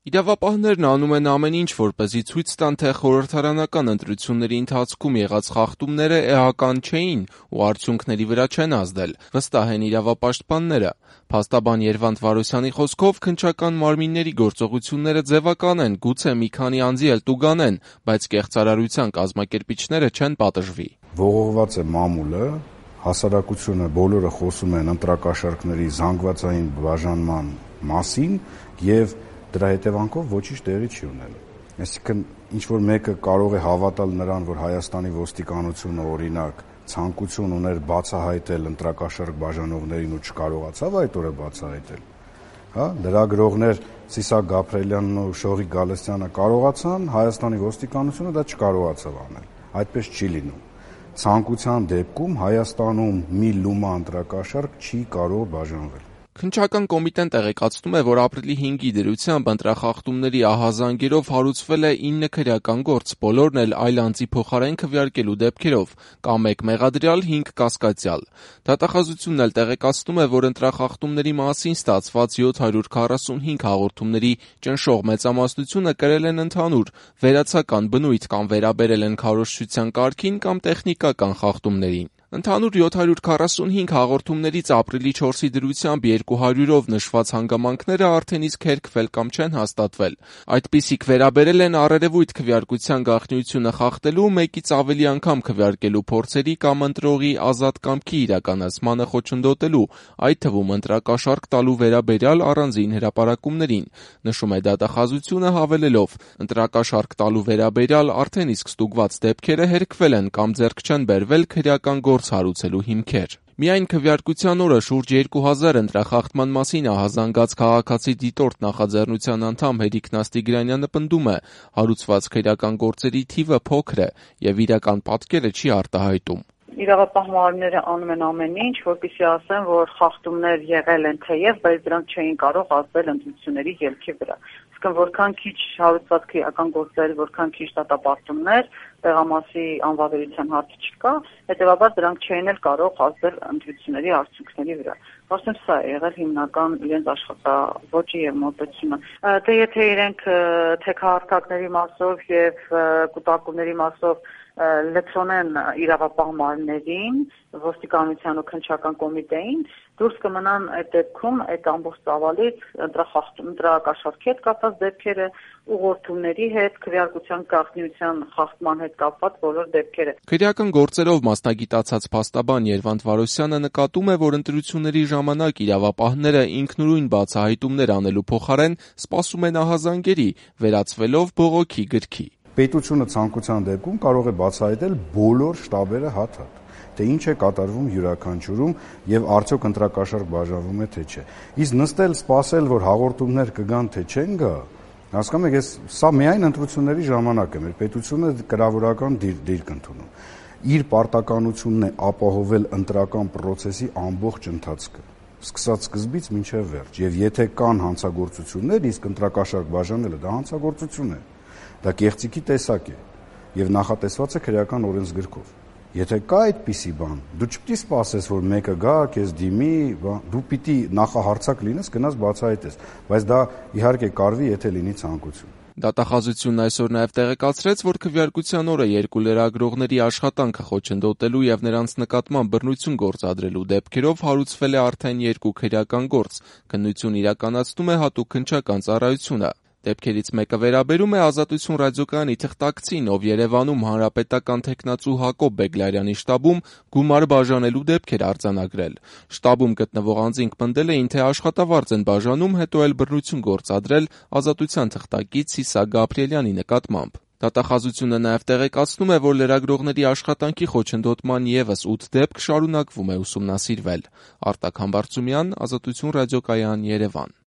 Իրավապահներն անում են ամեն ինչ, որպեսզի ցույց տան, թե խորհրդարանական ընտրությունների ընթացքում եղած խախտումները էական չէին ու արդյունքների վրա չեն ազդել, վստահ են իրավապաշտպանները։ Փաստաբան Երվանդ Վարոսյանի խոսքով քննչական մարմինների գործողությունները ձևական են, գուցե մի քանի անձի էլ տուգանեն, բայց կեղծարարության կազմակերպիչները չեն պատժվի։ Ողողված է մամուլը, հասարակությունը բոլորը խոսում են ընտրակաշառքների զանգվածային բաժանման մասին եւ դրա հետևանքով ոչինչ տեղի չի ունենում։ Այսինքն ինչ-որ մեկը կարող է հավատալ նրան, որ Հայաստանի ոստիկանությունը օրինակ ցանկություն ուներ բացահայտել ընտրակաշառք բաժանողներին ու չկարողացավ այդ օրը բացահայտել։ Լրագրողներ Սիսակ Գաբրելյանն ու Շողիկ Գալստյանը կարողացան, Հայաստանի ոստիկանությունը դա չկարողացավ անել։ Այդպես չի լինում։ Ցանկության դեպքում Հայաստանում մի լումա ընտրակաշառք չի կարող բաժանվել։ Քննչական կոմիտեն տեղեկացնում է, որ ապրիլի 5-ի դրությամբ ընտրախախտումների ահազանգերով հարուցվել է 9 քրեական գործ, բոլորն էլ այլ անձի փոխարեն քվեարկելու դեպքերով, կամ 1 մեղադրյալ, 5 կասկածյալ։ Դատախազությունն էլ տեղեկացնում է, որ ընտրախախտումների մասին ստացված 745 հաղորդումների ճնշող մեծամասնությունը կրել են ընդհանուր, վերացական բնույթ կամ վերաբերել են քարոզչության կարգին կամ տեխնիկական խախտումներին։ Ընդհանուր 745 հաղորդումներից ապրիլի 4-ի դրությամբ 200-ով նշված հանգամանքները արդեն իսկ հերքվել կամ չեն հաստատվել։ Այդպիսիք վերաբերել են առերևույթ քվեարկության գաղտնիությունը խախտելու, մեկից ավելի անգամ քվեարկելու փորձերի կամ ընտրողի ազատ կամքի իրականացմանը խոչընդոտելու, այդ թվում ընտրակաշառք տալու վերաբերյալ առանձին հրապարակումներին, նշում է դատախազությունը հավելելով. ընտրակաշառք տալու վերաբերյալ արդեն իսկ ստուգված դեպքերը հերքվել են կամ ձեռք չեն բերվել քրեական գործ հարուցելու հիմքեր։ Միայն քվեարկության օրը շուրջ 2000 ընտրախախտման մասին ահազանգած քաղաքացի դիտորդ նախաձեռնության անդամ Հերիկ Նաստիգրանյանը պնդում է, հարուցված քրեական գործերի թիվը փոքր է եւ իրական պատկերը չի արտահայտում։ Իրավապահ անում են ամեն ինչ, որպեսզի ասեն, որ խախտումներ եղել են թեև, բայց դրանք չէին կարող ազդել ընտրությունների ելքի վրա։ Իսկ որքան քիչ հարուցված քրեական գործեր, որքան քիչ դատապարտումներ, տեղամասի անվավերության հարց չկա, հետեւաբար դրանք չէին էլ կարող ազդել ընտրությունների արդյունքների վրա։ Ասեմ, սա է եղել հիմնական իրենց աշխատաոճի եւ մոտեցումը։ Դե եթե իրենք թե քաղաքացիների մասով եւ կուտակումների մասով լեցոնեն իրավապահ մարմիններին, ոստիկանության ու քննչական կոմիտեին, դուրս կմնան այդ դեպքում այդ ամբողջ ծավալից ընտրակաշառքի հետ կապված դեպքերը, ուղղորդումների հետ, քվեարկության գաղտնիության խախտման հետ կապված բոլոր դեպքերը։ Քրեական գործերով մասնագիտացած փաստաբան Երվանդ Վարոսյանը նկատում է, որ ընտրությունների ժամանակ իրավապահները ինքնուրույն բացահայտումներ անելու փոխարեն սպասում են ահազանգերի, վերածվելով բողոքի գրքի։ Պետությունը ցանկության դեպքում կարող է բացահայտել բոլոր շտաբերը հատ-հատ, թե ինչ է կատարվում յուրաքանչյուրում եւ արդյոք ընտրակաշառք բաժանվում է թե չէ։ Իսկ նստել սպասել, որ հաղորդումներ կգան թե չեն գա, հասկանում եք, սա միայն ընտրությունների ժամանակ է, մեր պետությունը կրավորական դիրք ընդունում։ Իր պարտականությունն է ապահովել ընտրական process-ի ամբողջ ընթացքը, սկսած սկզբից մինչև վերջ։ Եվ եթե կան հանցագործություններ, իսկ ընտրակաշառք բաժանելը դա հանցագործություն է։ Դա կեղծիքի տեսակ է եւ նախատեսված է քրեական օրենսգրքով։ Եթե կա այդպիսի բան, դու չպետք է սպասես, որ մեկը գա, քեզ դիմի, դու պիտի նախահարցակ լինես, գնաս բացահայտես, բայց դա իհարկե կարվի, եթե լինի ցանկություն։ Դատախազությունն այսօր նաև տեղեկացրեց, որ քվեարկության օրը երկու լրագրողների աշխատանքը խոչընդոտելու եւ նրանց նկատմամբ բռնություն գործադրելու դեպքերով հարուցվել է արդեն 2 քրեական գործ։ Քննություն իրականացնում է հատուկ քննչական ծառայությունը։ Դեպքերից մեկը վերաբերում է Ազատություն ռադիոկայանի թղթակցին, ով Երևանում հանրապետական թեկնածու Հակոբ Բեգլարյանի շտաբում գումար բաժանելու դեպք էր արձանագրել։ Շտաբում գտնվող անձինք պնդել էին, թե աշխատավարձ են բաժանում, հետո էլ բռնություն գործադրել Ազատության թղթակից Սիսակ Գաբրելյանի նկատմամբ։ Դատախազությունը նաև տեղեկացնում է, որ լրագրողների աշխատանքի խոչընդոտման ևս 8 դեպք շարունակվում է ուսումնասիրվել։ Արտակ Համբարձումյան, Ազատություն ռադիոկայան, Երևան։